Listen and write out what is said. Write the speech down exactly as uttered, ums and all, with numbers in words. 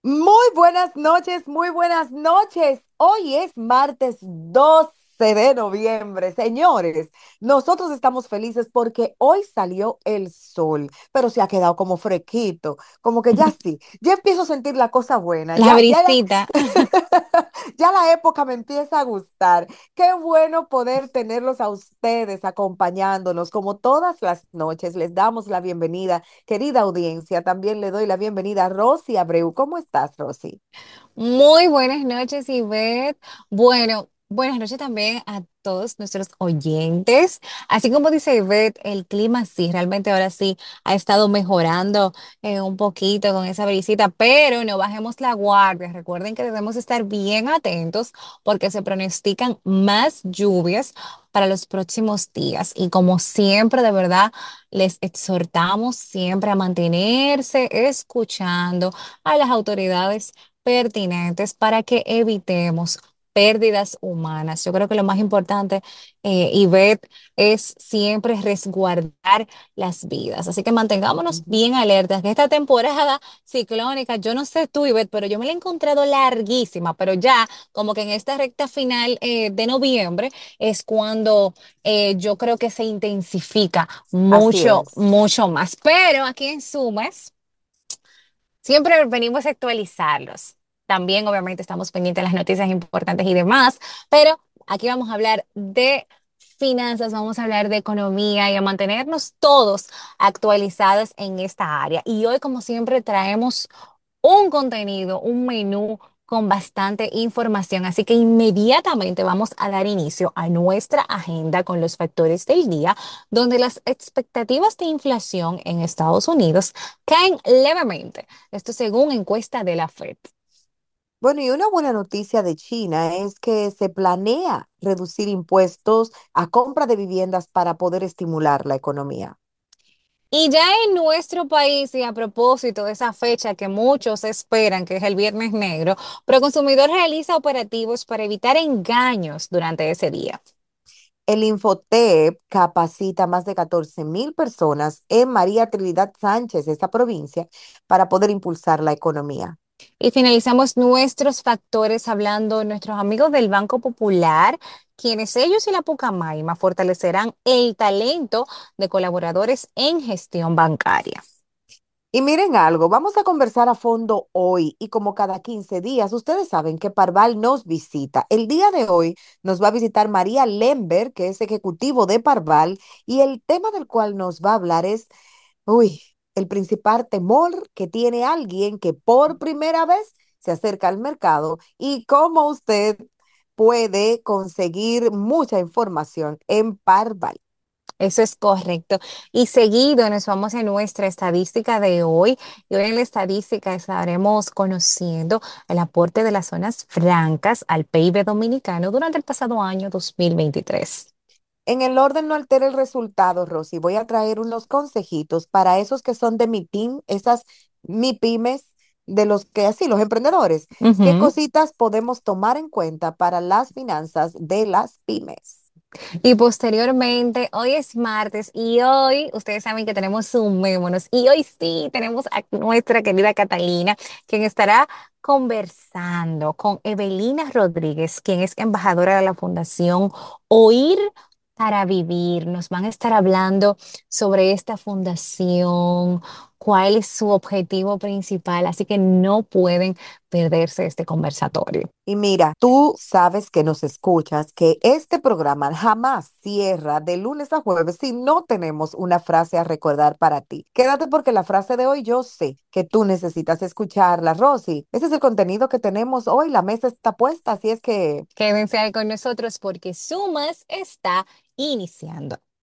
Muy buenas noches, muy buenas noches. Hoy es martes doce de noviembre. Señores, nosotros estamos felices porque hoy salió el sol, pero se ha quedado como fresquito, como que ya sí, ya empiezo a sentir la cosa buena, La ya, ya, la- brisita. ya la época me empieza a gustar. Qué bueno poder tenerlos a ustedes acompañándonos como todas las noches. Les damos la bienvenida, querida audiencia. También le doy la bienvenida a Rosy Abreu. ¿Cómo estás, Rosy? Muy buenas noches, Ivette. Bueno, buenas noches también a todos nuestros oyentes. Así como dice Ivette, el clima sí, realmente ahora sí ha estado mejorando eh, un poquito con esa brisita, pero no bajemos la guardia. Recuerden que debemos estar bien atentos porque se pronostican más lluvias para los próximos días. Y como siempre, de verdad, les exhortamos siempre a mantenerse escuchando a las autoridades pertinentes para que evitemos pérdidas humanas. Yo creo que lo más importante, eh, Ivette, es siempre resguardar las vidas. Así que mantengámonos Ujú. bien alertas, que esta temporada ciclónica, yo no sé tú, Ivette, pero yo me la he encontrado larguísima, pero ya como que en esta recta final eh, de noviembre es cuando eh, yo creo que se intensifica Así mucho, es. mucho más. Pero aquí en Sumas, siempre venimos a actualizarlos. También, obviamente, estamos pendientes de las noticias importantes y demás, pero aquí vamos a hablar de finanzas, vamos a hablar de economía y a mantenernos todos actualizados en esta área. Y hoy, como siempre, traemos un contenido, un menú con bastante información. Así que inmediatamente vamos a dar inicio a nuestra agenda con los factores del día, donde las expectativas de inflación en Estados Unidos caen levemente. Esto según encuesta de la Fed. Bueno, y una buena noticia de China es que se planea reducir impuestos a compra de viviendas para poder estimular la economía. Y ya en nuestro país, y a propósito de esa fecha que muchos esperan, que es el Viernes Negro, Proconsumidor realiza operativos para evitar engaños durante ese día. El Infotep capacita a más de catorce mil personas en María Trinidad Sánchez, esta provincia, para poder impulsar la economía. Y finalizamos nuestros factores hablando de nuestros amigos del Banco Popular, quienes ellos y la Pucamaima fortalecerán el talento de colaboradores en gestión bancaria. Y miren algo, vamos a conversar a fondo hoy y como cada quince días, ustedes saben que Parval nos visita. El día de hoy nos va a visitar María Lember, que es ejecutivo de Parval, y el tema del cual nos va a hablar es, uy, el principal temor que tiene alguien que por primera vez se acerca al mercado y cómo usted puede conseguir mucha información en Parval. Eso es correcto. Y seguido nos vamos a nuestra estadística de hoy. Y hoy en la estadística estaremos conociendo el aporte de las zonas francas al P I B dominicano durante el pasado año dos mil veintitrés. En el orden no altere el resultado, Rosy. Voy a traer unos consejitos para esos que son de mi team, esas mi pymes, de los que así, los emprendedores. ¿Qué Ujú. cositas podemos tomar en cuenta para las finanzas de las pymes? Y posteriormente, hoy es martes y hoy ustedes saben que tenemos Sumémonos y hoy sí tenemos a nuestra querida Catalina, quien estará conversando con Evelina Rodríguez, quien es embajadora de la Fundación Oír para Vivir. Nos van a estar hablando sobre esta fundación, cuál es su objetivo principal, así que no pueden perderse este conversatorio. Y mira, tú sabes que nos escuchas, que este programa jamás cierra de lunes a jueves si no tenemos una frase a recordar para ti. Quédate porque la frase de hoy yo sé que tú necesitas escucharla, Rosy. Ese es el contenido que tenemos hoy. La mesa está puesta, así es que Quédense ahí con nosotros porque Sumas está iniciando.